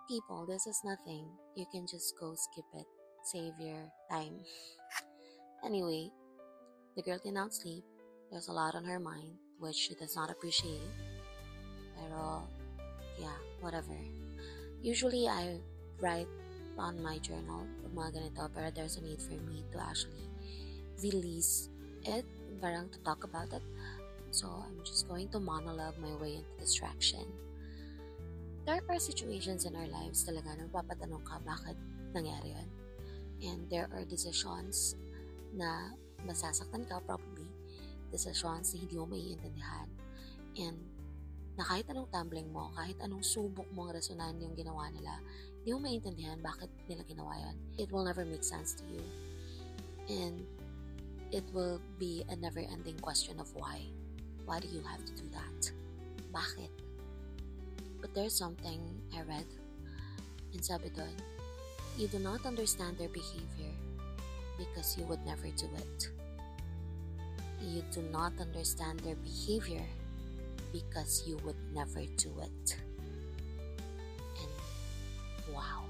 people, this is nothing. You can just go skip it. Save your time. Anyway, the girl cannot sleep. There's a lot on her mind, which she does not appreciate. Pero, yeah, whatever. Usually, I write on my journal, mga ganito, pero there's a need for me to actually release it, parang to talk about it. So, I'm just going to monologue my way into distraction. There are situations in our lives talaga na papatanong ka bakit nangyari yun. And there are decisions na masasaktan ka probably. Decisions na hindi mo maiintindihan. And na kahit anong tumbling mo, kahit anong subok mong rasonan yung ginawa nila, hindi mo maiintindihan bakit nila ginawa yun. It will never make sense to you. And it will be a never-ending question of why. Why do you have to do that? Bakit? But there's something I read, and sabi doon, you do not understand their behavior because you would never do it. You do not understand their behavior because you would never do it. And wow.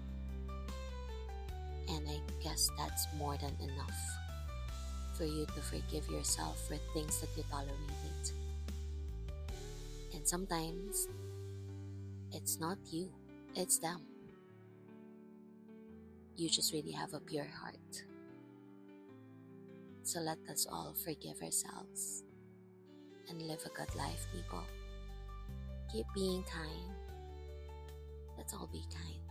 And I guess that's more than enough for you to forgive yourself for things that you tolerated. And sometimes, it's not you, it's them. You just really have a pure heart. So let us all forgive ourselves and live a good life, people. Keep being kind. Let's all be kind.